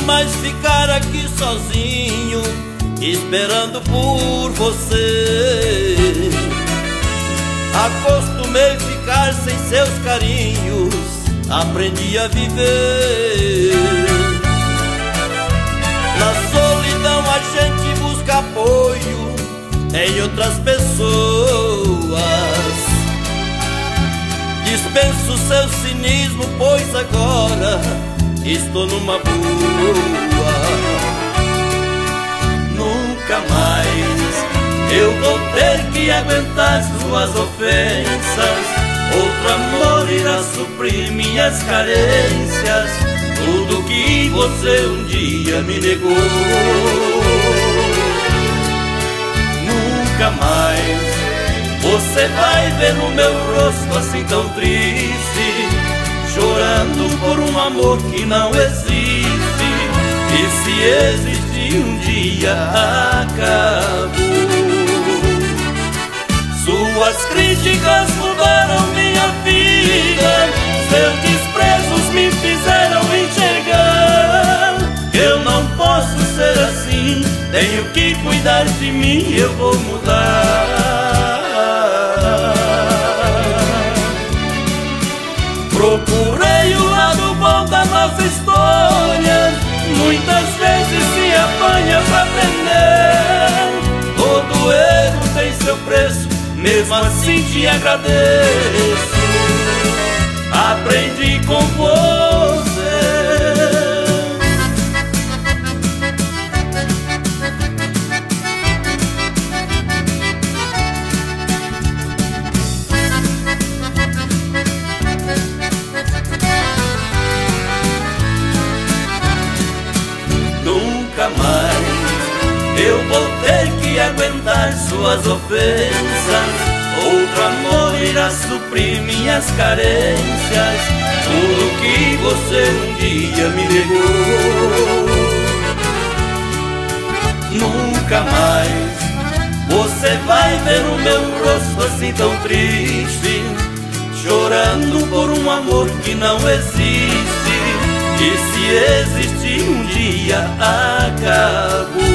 mais ficar aqui sozinho, esperando por você. Acostumei ficar sem seus carinhos, aprendi a viver. Na solidão a gente busca apoio em outras pessoas. Dispenso seu cinismo, pois agora estou numa boa. Nunca mais eu vou ter que aguentar suas ofensas. Outro amor irá suprir minhas carências, tudo que você um dia me negou. Nunca mais você vai ver o meu rosto assim tão triste, chorando por um amor que não existe. E se existir um dia acabou. Suas críticas mudaram minha vida, seus desprezos me fizeram enxergar. Eu não posso ser assim, tenho que cuidar de mim, eu vou mudar. Procurei o lado bom da nossa história, muitas vezes se apanha pra aprender. Todo erro tem seu preço, mesmo assim te agradeço. Aprendi com você. Nunca mais eu vou ter que aguentar suas ofensas. Outro amor irá suprir minhas carências, tudo que você um dia me negou. Nunca mais você vai ver o meu rosto assim tão triste, chorando por um amor que não existe. E se existir um dia acabou.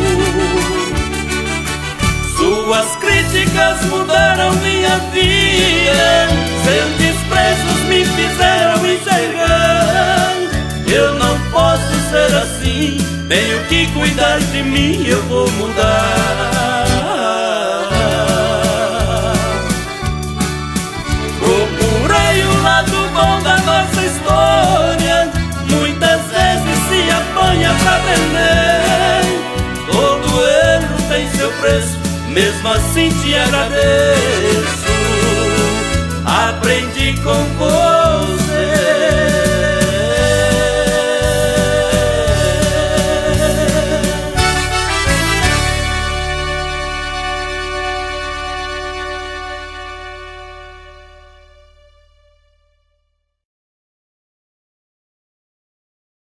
Suas críticas mudaram minha vida, seus desprezos me fizeram enxergar. Eu não posso ser assim, tenho que cuidar de mim, eu vou mudar. Procurei o lado bom da nossa história, muitas vezes se apanha pra aprender. Todo erro tem seu preço, mesmo assim te agradeço. Aprendi com você.